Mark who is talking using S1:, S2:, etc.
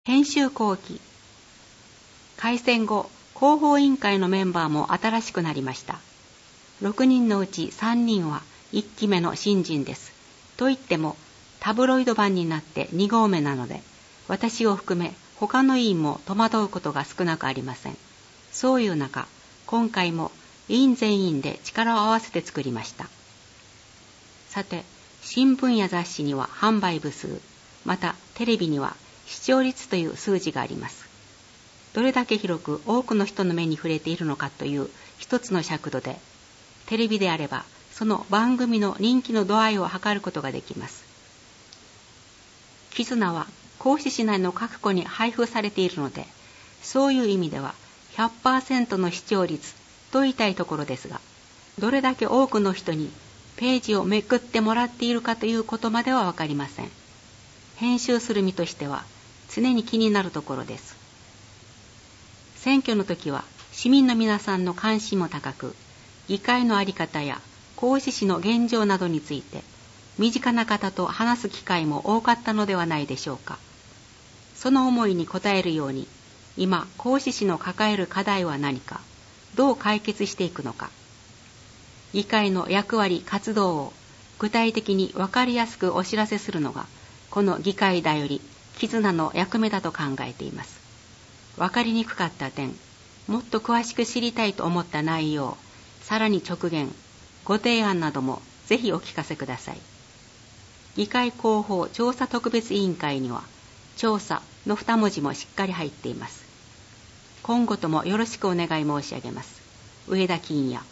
S1: 編集後期。改選後、広報委員会のメンバーも新しくなりました。6人のうち3人は1期目の新人です。と言っても、タブロイド版になって2号目なので、私を含め他の委員も戸惑うことが少なくありません。そういう中、今回も委員全員で力を合わせて作りました。さて、新聞や雑誌には販売部数、またテレビには視聴率という数字があります。どれだけ広く多くの人の目に触れているのかという一つの尺度で、テレビであればその番組の人気の度合いを測ることができます。絆は合志市内の各戸に配布されているので、そういう意味では 100% の視聴率と言いたいところですが、どれだけ多くの人にページをめくってもらっているかということまではわかりません。編集する身としては常に気になるところです。選挙の時は市民の皆さんの関心も高く、議会の在り方や合志市の現状などについて身近な方と話す機会も多かったのではないでしょうか。その思いに応えるように、今合志市の抱える課題は何か、どう解決していくのか、議会の役割活動を具体的に分かりやすくお知らせするのがこの議会だより絆の役目だと考えています。分かりにくかった点、もっと詳しく知りたいと思った内容、さらに直言、ご提案などもぜひお聞かせください。議会広報調査特別委員会には調査の2文字もしっかり入っています。今後ともよろしくお願い申し上げます。上田金也。